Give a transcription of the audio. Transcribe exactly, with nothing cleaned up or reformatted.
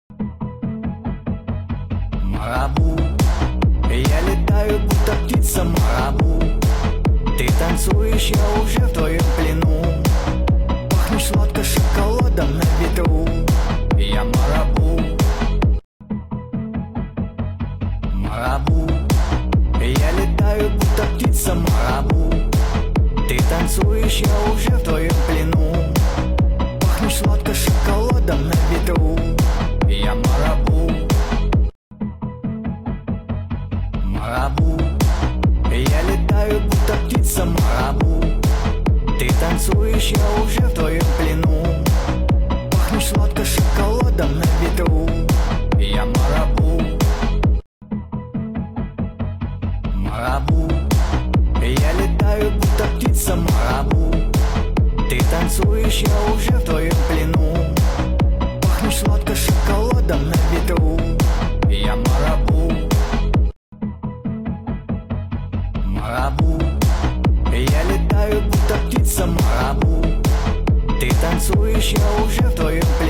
Марабу, я летаю, будто птица Марабу. Ты танцуешь, я уже в твоем плену. Пахнешь сладко шоколадом на ветру. Я Марабу. Марабу, я летаю, будто птица Марабу. Ты танцуешь, я уже в твоем плену. Пахнешь сладко шоколадом на ветру. Я Марабу. Марабу, я летаю, будто птица Марабу. Ты танцуешь, я уже в твоем плену. Пахнешь сладко шоколадом на ветру. Я Марабу. Марабу, я летаю, будто птица Марабу. Ты танцуешь, я уже в твоем плену. Пахнешь сладко шоколадом на ветру. Я Марабу. Марабу, я летаю, будто птица Марабу. Ты танцуешь, я уже в твоем плену.